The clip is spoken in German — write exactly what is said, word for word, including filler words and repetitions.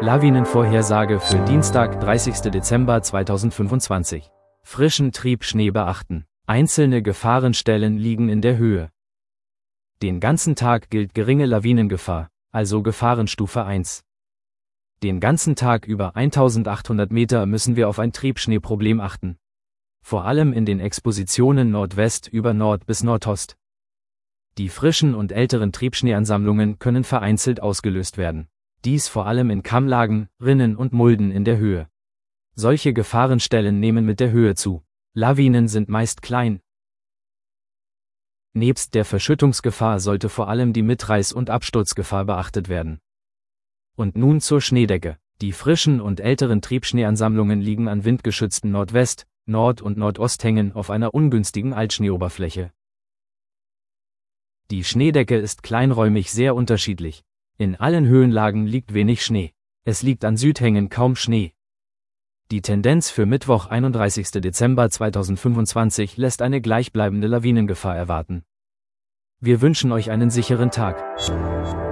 Lawinenvorhersage für Dienstag, dreißigsten Dezember zweitausendfünfundzwanzig. Frischen Triebschnee beachten. Einzelne Gefahrenstellen liegen in der Höhe. Den ganzen Tag gilt geringe Lawinengefahr, also Gefahrenstufe eins. Den ganzen Tag über eintausendachthundert Meter müssen wir auf ein Triebschneeproblem achten. Vor allem in den Expositionen Nordwest über Nord bis Nordost. Die frischen und älteren Triebschneeansammlungen können vereinzelt ausgelöst werden. Dies vor allem in Kammlagen, Rinnen und Mulden in der Höhe. Solche Gefahrenstellen nehmen mit der Höhe zu. Lawinen sind meist klein. Nebst der Verschüttungsgefahr sollte vor allem die Mitreiß- und Absturzgefahr beachtet werden. Und nun zur Schneedecke. Die frischen und älteren Triebschneeansammlungen liegen an windgeschützten Nordwest-, Nord- und Nordosthängen auf einer ungünstigen Altschneeoberfläche. Die Schneedecke ist kleinräumig sehr unterschiedlich. In allen Höhenlagen liegt wenig Schnee. Es liegt an Südhängen kaum Schnee. Die Tendenz für Mittwoch, einunddreißigsten Dezember zweitausendfünfundzwanzig lässt eine gleichbleibende Lawinengefahr erwarten. Wir wünschen euch einen sicheren Tag.